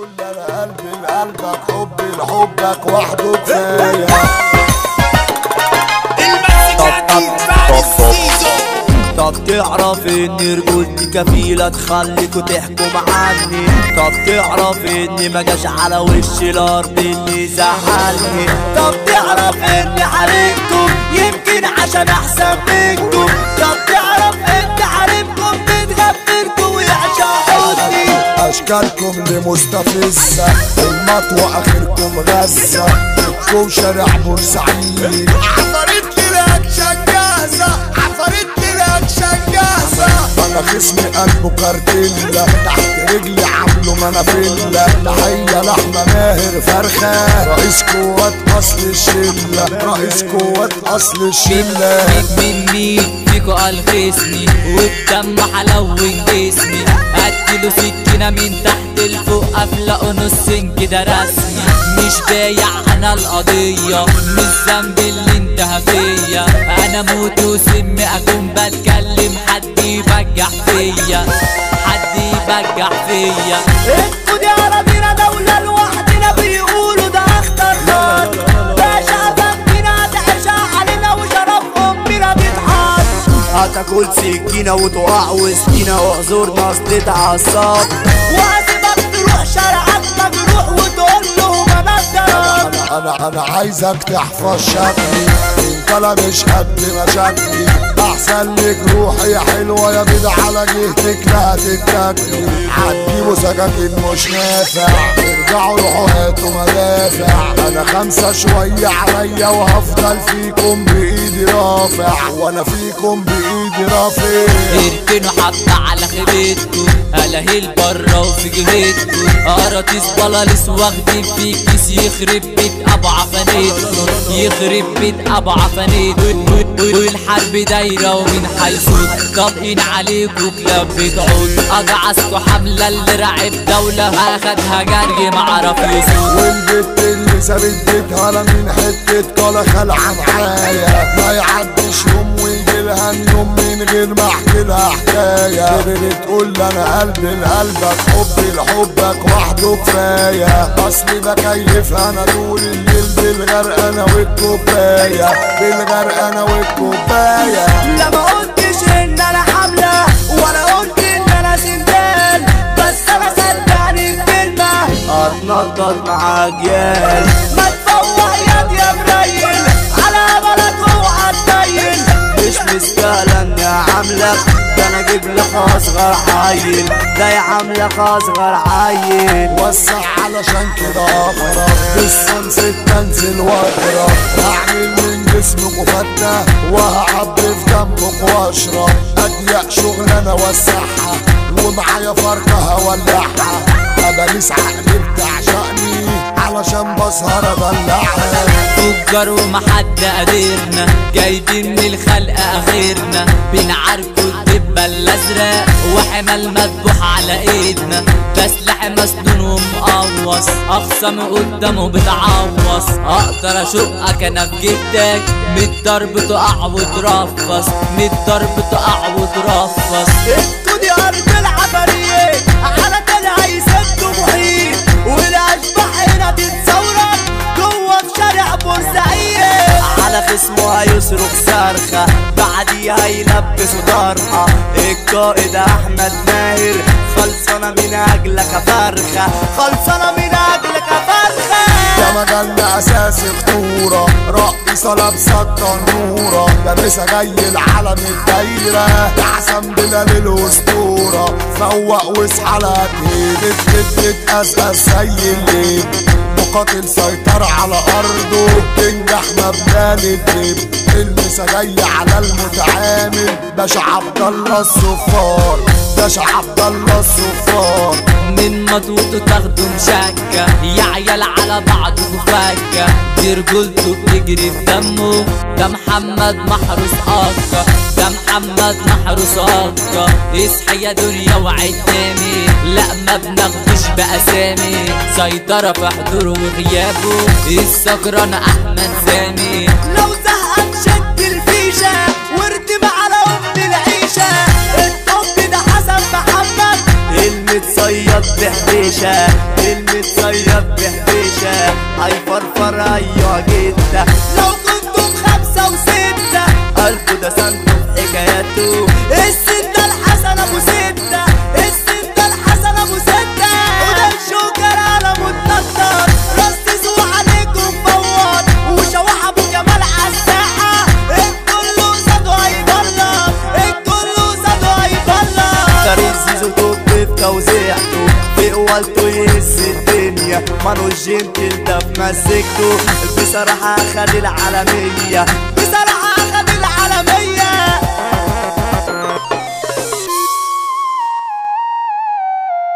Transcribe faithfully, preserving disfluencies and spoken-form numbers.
تقول انا قلبي لقلبك حبي لحبك وحده كفايه. طب تعرف ان رجولتي كفيلة تخليكوا تحكم عني؟ طب تعرف ان ما جاش على وش الارض اللي زعلني؟ طب تعرف ان حريمكم يمكن عشان احسن منكم؟ طب تعرف ان حريمكم بتغفلكوا ويعشقوني؟ اشكالكم لمستفزة المطوة اخركم غزة بتكون شارع بورسعيد. عفريت للاكشن جاهزة عفريت للاكشن جاهزة. انا خصمي قلبه كارتيلا تحت رجلي عامله منافيلا. تحية لحمة ماهر فرخة رئيس قوات اصل الشلة رئيس قوات اصل الشلة. مين مين فيكو قال خصمي والدم حلون جسمي؟ اديله سكينة من تحت لفوق افلقه نصين كده رسمي. مش بايع انا القضية مش ذنب اللي انتهى فيا. انا موت وسم اكون بتكلم حد يبجح فيا حد يبجح فيا. انتوا دي اراضينا دولة لوحدنا بيقولوا ده اخطر نار. باشا فندنا تعشى علينا وشرف امنا بيتحط. هتاكل سكينة وتقع وسكينة واعذرنا اصل اتعصبت. وهسيبك تروح شارعك مجروح وتقول لهم انا اتضربت. انا انا عايزك تحفظ شكلي انت لا مش قد مشاكلي. احسن لك روحي يا حلوه يا بيض على جهتك لا هتتاكلي. هتجيبوا سكاكين مش نافع ارجعوا روحوا هاتوا مدافع. انا خمسه شويه عليا وهفضل فيكم بايدي رافع وانا فيكم بايدي رافع. اركنوا حبه على خيبتكم هلاهيل برا وفي جهتكم. قراطيس بلاليس واخدين في كيس يخرب بيت ابو عفانيتكم يخرب بيت ابو عفانيتكم. والحرب دايره ومن حيث طابقين عليكوا كلاب بتعود. اجعسكوا حمله اللي راعب دوله اخدها جري معرف يسود. والبت اللي سابت بيتها لا من حته ولا خلعه معايا. ما يعديش يوم ويجيلها يوم من غير ما احكي لها حكايه. بتقول انا قلبي لقلبك حبي لحبك وحده كفايه. اصلي بكيف انا طول الليل بالغرق انا والكوبايه بالغرق انا والكوبايه. لا ما قلتش ان انا حمله ولا قلت ان انا سندال بس انا صدقني الكلمه اتنطط مع عجال. ما تفوق يد يا مريل على بلد اوعى تبين. مش مستاهله اني اعاملك ده انا اجيب لك اصغر عيل ده يا عاملك اصغر عيل. وسع علشان كده اقرب بالصنص تنزل واقرب. هعمل من جسمك وفتة وهعبي في دمك واشرب. اضيق شغل انا وسعها ومعايا فرقة هولعها. اباليس عقلي بتعشقني علشان بسهر ابلعها. تجار ومحد قادرنا جايبين من الخلق اخرنا. بنعاركوا الدبة الازرق وحمال مذبوح على ايدنا. بسلاح مسنون ومقوص اخصم قدامه بتعوص. اقدر اشقك انا في جبتك من الضرب تقع وترفص من الضرب تقع وترفص. انتوا دي ارض العفاريت على تاني هيسدوا محيط. والاشباح هنا تتصورك جوه في شارع بورسعيد. على خصمه هيصرخ صرخه بعديها يلبسوا طرحه. القائد احمد ماهر خلصانه من اجلك يا فرخه خلصانه من اجلك يا فرخه. يا مجالنا اساسي خطوره رقصه لابسه التنوره. لابسه جاي العالم الدايره يا حسن بلال الاسطوره. فوق واصحى لا تهدد تتأسس زي الليل. مقاتل سيطر على ارضه تنجح مبنى للدب. المسا جاي على المتعامل باشا عبد الله الصفار باشا عبد الله الصفار. من مطوطه تاخدوا مشكة يا عيال على بعضكوا فكة. دي رجولته بتجري في دمه ده محمد محروس أكا ده محمد محروس أكا. اصحى يا دنيا وعد تاني لا ما بناخدوش بأسامي. سيطرة في حضوره وغيابه السكران أحمد سامي. لو زهقان شد الفيشة واردم على أم العيشة. الطب ده حسن محمد المتصيد بحبيشة كلمة صياد بحبيشة هيفرفر ايوه جدا. لو كنتم خمسة وستة قلبه ده سنته في حكاياته الستة الحسن ابو ستة الستة الحسن ابو ستة وده الشوكر على متنطر رصصوا عليكم فوار وشوح ابو جمال عالساحة الكل قصاده هيبلط الكل قصاده هيبلط. طريق زيزو توب في توزيعته في قوالته يهز الدنيا مانوش جنتل ده في مسكته بصراحة خد العالمية بصراحة خد العالمية